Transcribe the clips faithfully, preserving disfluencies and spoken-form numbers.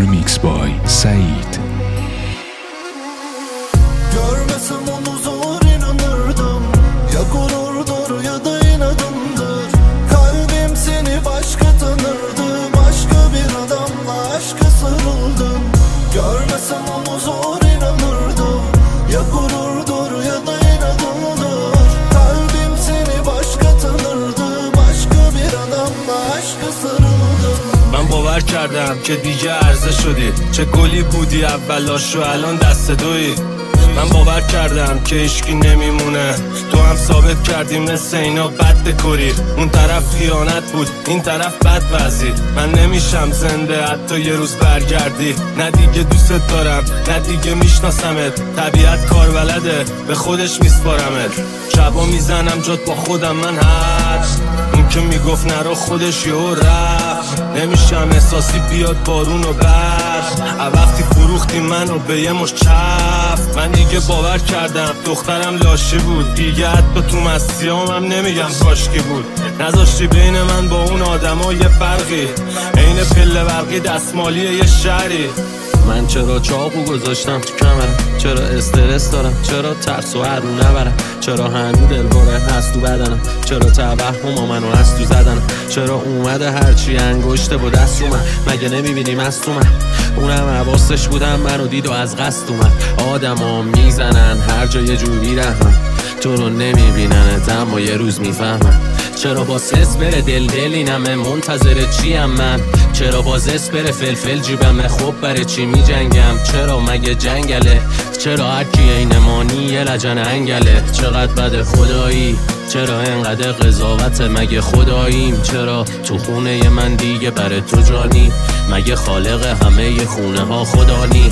Remix by Said. Görmesem onu zor inanırdım. Ya gururdur ya da inadımdır. Kalbim seni başka tanırdı. Başka bir adamla aşka sarıldım. Görmesem onu zor inanırdım. Ya gururdur ya da inadımdır. Kalbim seni başka tanırdı. Başka bir adamla aşka sarıldım. من باور کردم که دیگه عرضه شدی، چه گلی بودی اولاشو الان دست دوی. من باور کردم که عشقی نمیمونه، تو هم ثابت کردی مثل اینا بد دکوری. اون طرف خیانت بود این طرف بد وزید. من نمیشم زنده حتی یه روز برگردی. نه دیگه دوست دارم نه دیگه میشناسمت. طبیعت کار بلده به خودش میسپارمت. شبا میزنم جات با خودم من هست. اون که میگفت نرو خودش یهو رفت. نمیشم احساسی بیاد بارون و برف. وقتی فروختی منو به یه مش چفت. من دیگه باور کردم دخترم لاشی بود. دیگه حتی تو مسیام هم نمیگم کاشکی بود. نذاشتی بین من با اون آدما یه فرقی، عین پله برقی دستمالی یه شهری. من چرا چاقو گذاشتم تو کمرم؟ چرا استرس دارم؟ چرا ترس و هرو نبرم؟ چرا هنو دلباره هست تو بدنم؟ چرا توهم منو هست تو زدنم؟ چرا اومده هرچی انگشته با دست اومد؟ مگه نمیبینی مست اومد؟ اونم حواسش بودم منو دید و از قصد اومد. آدم ها میزنن هر جا یه جور میرهمن، تو رو نمیبیننت اما یه روز میفهمن. چرا با سس بره دل دل اینمه منتظر چیم من؟ چرا با زس بره فلفل جیبمه خب برای چی می جنگم؟ چرا مگه جنگله؟ چرا هرکی اینمانی یه لجن انگله؟ چقدر بده خدایی؟ چرا انقدر قضاوت مگه خداییم؟ چرا تو خونه من دیگه برای تو جانی؟ مگه خالق همه ی خونه ها خدانی؟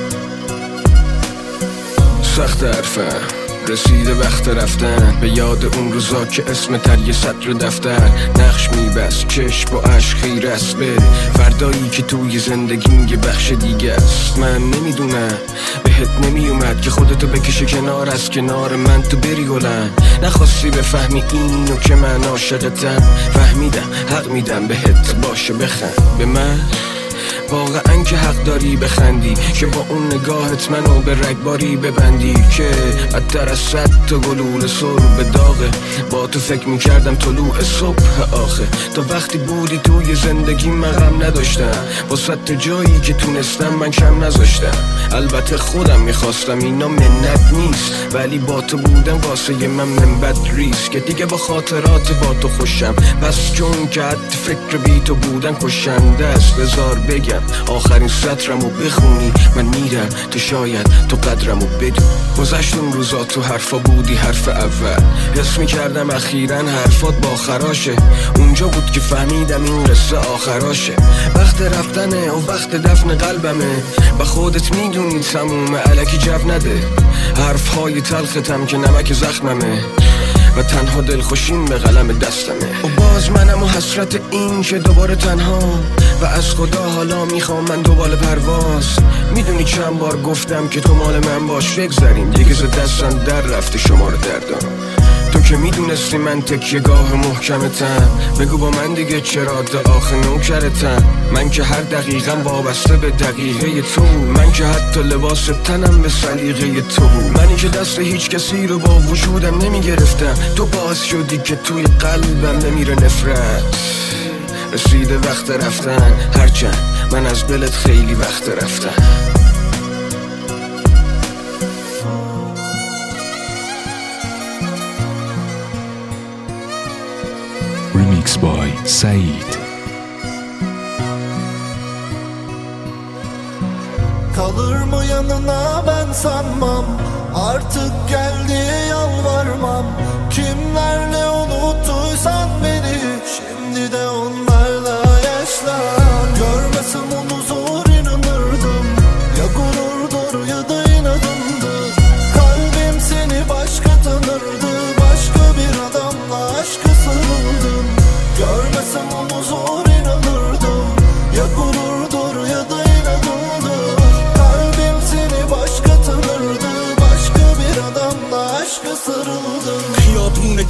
سخت حرفم رسیده وقت رفتن به یاد اون روزا که اسم تر یه سطر دفتر نقش میبست چشم با عشق خیر است به فردایی که توی زندگیم یه بخش دیگه است. من نمیدونم بهت نمیومد که خودتو بکشه کنار از کنار من تو بری گلن. نخواستی بفهمی اینو که من عاشقتم. فهمیدم حق میدم بهت باشه بخند به من. واقعا که حق داری بخندی که با اون نگاهت منو به رگباری ببندی که بدتر از صد تا گلوله سر به داغه. با تو فکر میکردم طلوع صبح آخه. تا وقتی بودی توی زندگی من غم نداشتم. با صد تا جایی که تونستم من کم نذاشتم. البته خودم میخواستم اینا منت نیست، ولی با تو بودم واسه من منبت ریست که دیگه با خاطرات با تو خوشم. پس چون که حد فکر بی تو بودن کشنده است بذار بگم آخرین سطرمو بخونی من میرم تو شاید تو قدرمو بدون. گذشت اون روزا تو حرفا بودی حرف اول. حس میکردم اخیراً حرفات با خراشه. اونجا بود که فهمیدم این قصه آخراشه. وقت رفتنه و وقت دفن قلبمه. با خودت میدونی تمومه الکی جو نده. حرفهای تلختم که نمک زخممه و تنها دلخوشیم به قلم دستمه. و باز منم و حسرت این که دوباره تنها و از خدا حالا میخوام من دوباره پرواز. میدونی چند بار گفتم که تو مال من باش بگذریم دیگه ز دستم در رفته شمار دردم. تو که میدونستی من تکیه گاه محکمتم. بگو با من دیگه چرا تا آخر نوکرتم. من که هر دقیقم وابسته به دقیقه تو. من که حتی لباس تنم به سلیقه تو. منی که دست هیچ کسی رو با وجودم نمیگرفتم. تو باعث شدی که توی قلبم بمیره نفرت. رسیده وقت رفتن هرچند من از دلت خیلی وقت رفتم. Remix by Said. Kalır mı yanına ben sanmam. Artık gel diye yalvarmam. Kimlerle unuttuysan beni şimdi de onlarla yaşlan. Görmesem onu zor inanırdım. Ya gururdur ya da inadımdır. Kalbim seni başka tanırdı. Başka bir adamla aşka sarıldım. Görmesem onu zor inanırdım. Ya gururdur ya da inadımdır. Kalbim seni başka tanırdı. Başka bir adamla aşka sarıldım. خیابون کثیف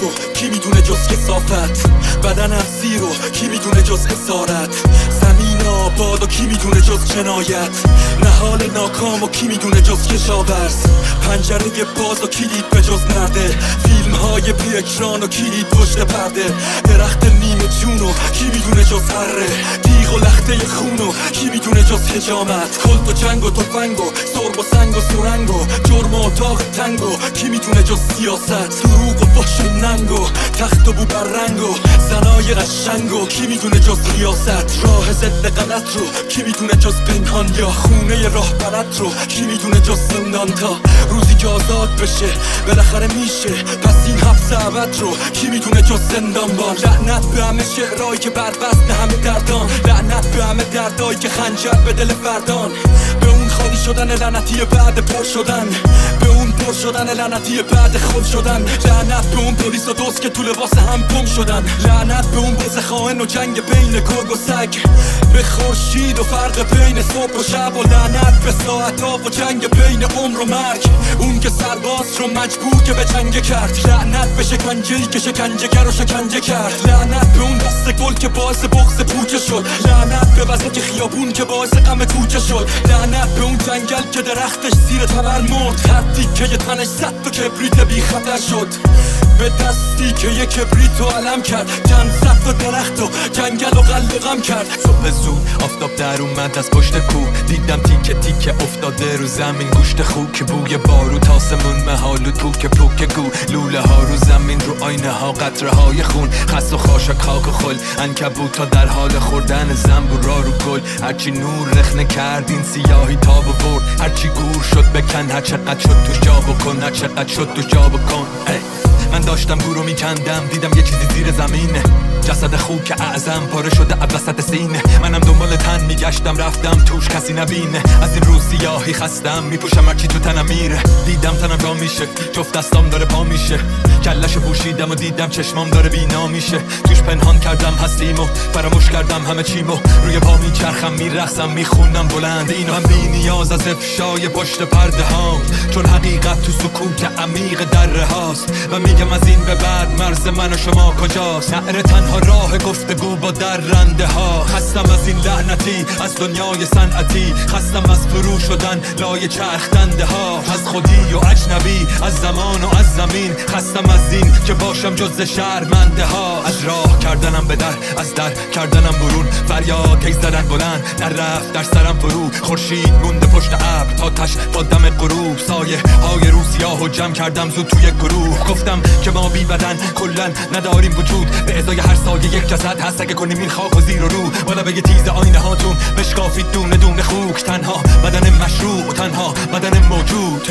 رو کی میدونه جز کثافت، بدنم سیر رو کی میدونه جز اسارت، زمین آباد و کی میدونه جز جنایت، نهال ناکام و کی میدونه جز کشاورز، پنجره باز و کلید به جز نرده، فیلم های بی اکران و کلید پشت پرده، درخت نیمه جون و کی میدونه جز هره، دیغ و لخته خون و کی میدونه جز حجامت، کلت و جنگ و تفنگ و سرب و سنگ و سرنگ و جرم و اتاق تنگ و کی میدونه جز سیاست، دروغ و فحش و ننگ و تخت و بو بررنگ و زنای قشنگ و کی میدونه جز ریاست، راه ضد غلط رو کی میدونه جز پنهان، یا خونه راه بلد رو کی میدونه جز زندان، تا روزی که آزاد بشه بالاخره میشه، پس این حبس ابد رو کی میدونه جز زندانبان، لعنت به همه شعرهایی که بر وزن همه دردان، لعنت به همه دردایی که خنجر به دل فردان، به اون خالی شدن لعنتی بعد پر شدن، به اون پر شدن لعنتی بعد خود شدن، لعنت به اون پلیس و دوست که تو لباس هم گم شدن، لعنت به اون بز خائن و جنگ بین گرگ و سگ، به خورشید و فرق بین صبح و شب، و لعنت به ساعت‌ها و جنگ بین عمر و مرگ، اون که سرباز رو مجبور که به جنگ کرد، لعنت به شکنجه‌ای که شکنجه‌گر رو شکنجه کرد، لعنت به اون دست گل که باعث بغض پوچه شد، لعنت به وسط خیابون که باعث غم کوچه شد، لعنت به اون جنگل که درختش زیر تبر مرد، هر تیکه تنش صد تا کبریت بی خطر شد، به دستی که یک کبریت رو علم کرد، چند صد تا درخت و جنگل و قلب و غم کرد. صبح زود آفتاب در اومد از پشت کوه، دیدم تیکه تیکه افتاده رو زمین گوشت خوک، بوی بارو تاسمون محال و توک پوک گو، لوله ها رو زمین رو آینه ها قطره های خون، خس و خاشاک خاک و خل، عنکبوت ها در حال خوردن زنبورا رو گل، هرچی نور رخنه کرد این سیاهی تاب و برد، هرچی گور شد بکن، هر چقدر شد توش جا بکن، هر چقدر شد توش جا بکن. من داشتم گورو میکندم، دیدم یه چیزی زیر زمینه، جسد خوک اعظم پاره شده از وسط سینه، منم دنبال تن میگشتم رفتم توش کسی نبینه، از این روز سیاهی خستم میپوشم هرچی تو تنم میره، دیدم تنم جا میشه، جفت دستام داره پا میشه، کلش پوشیدم و دیدم چشمام داره بینا میشه، توش پنهان کردم هستیمو فراموش کردم همه چیمو، روی پا میچرخم میرقصم میخونم بلند اینو، هم بی نیاز از افشای پشت پرده ها، چون حقیقت تو سکوت عمیق دره هاست، و میگم از این به بعد مرز من و شما کجاست، نعره تنها راه گفتگو با درنده ها، خستم از این لعنتی از دنیای صنعتی، خستم از فرو شدن لای چرخ دنده ها، از خودی و اجنبی از زمان و از زمین، خستم از این که باشم جز شرمنده ها، از راه کردنم به در از در کردنم برون، فریاد کی زدن بلند نرفت در سرم فرو، خورشید مونده پشت ابر تا تش با دم غروب، سایه های رو سیاه و جمع کردم زود توی گروه، گفتم که ما بی بدن کلن نداریم وجود، به ازای هر سایه یک جسد هست، اگه کنیم این خاک و زیر و رو، بالا بگه تیز آینه هاتون بشکافید دونه دونه خوک، تنها بدن مشروع و تنها بدن موجود.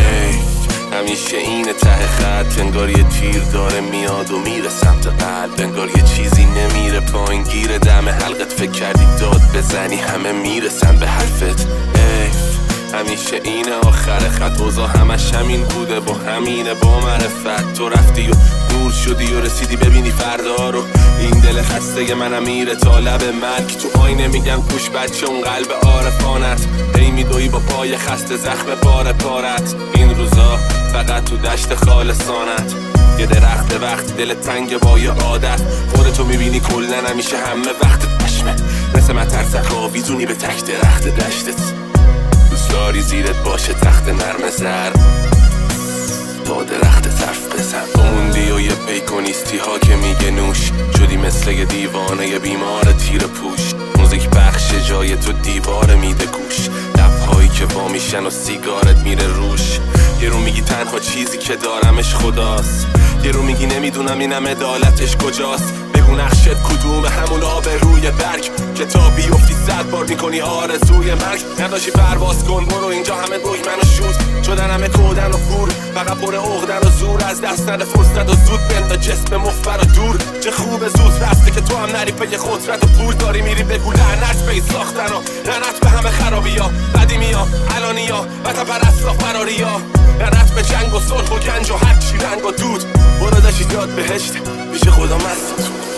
همیشه این ته خط، انگار یه تیر داره میاد و میره سمت قلب، انگار یه چیزی نمیره پایین گیر دم حلقت، فکر کردی داد بزنی همه میرسن به حرفت، همیشه این آخر خط، اوضاع همش همین بوده با همینه با معرفت، تو رفتی و دور شدی و رسیدی ببینی فردا رو، این دل خسته منم میره تا لب مرگ، تو آینه میگم پوش بچه اون قلب عارفانت، هی میدوی با پای خسته زخم بار پارت، این روزا فقط تو دشت خالصانت، یه درخت وقتی دل تنگ با یه عادت، خودتو میبینی کلن همیشه همه وقت پشمه، مثل مترسک آویزونی به تک درخت دشتت، دوست داری زیرت باشه تخت نرم زر، با درخت طرف بزن، موندی و یه پیکونیستی ها که میگه نوش، شدی مثل یه دیوانه یه بیمار تیر پوش، موزیک بخش جای تو دیوار میده گوش، لبهایی که وا میشن و سیگارت میره روش، یه رو میگی تنها چیزی که دارمش خداست، یه رو میگی نمیدونم اینم عدالتش کجاست، بگو نقشت کدوم همون آب روی برگ، که تا بیفتی صد بار میکنی آرزوی مرگ، نداشی پرواز کن برو اینجا همه دوی منو شود، شدن همه کودن و پور، فقط پر عقدن و زور، از دست نده فرصت و زود بنده جسم مفبر و دور، چه خوب زود رفته که تو هم نری پی قدرت و پول، داری میری بگو لعنت به ساختن و لعنت به همه خرابی ها، قدیمی ها الانی ها وطن پرست و فراری ها، لعنت به جنگ و صلح و گنج و هر چی رنگ و دود، برو داشتی داد بهشت پیش خدا مست.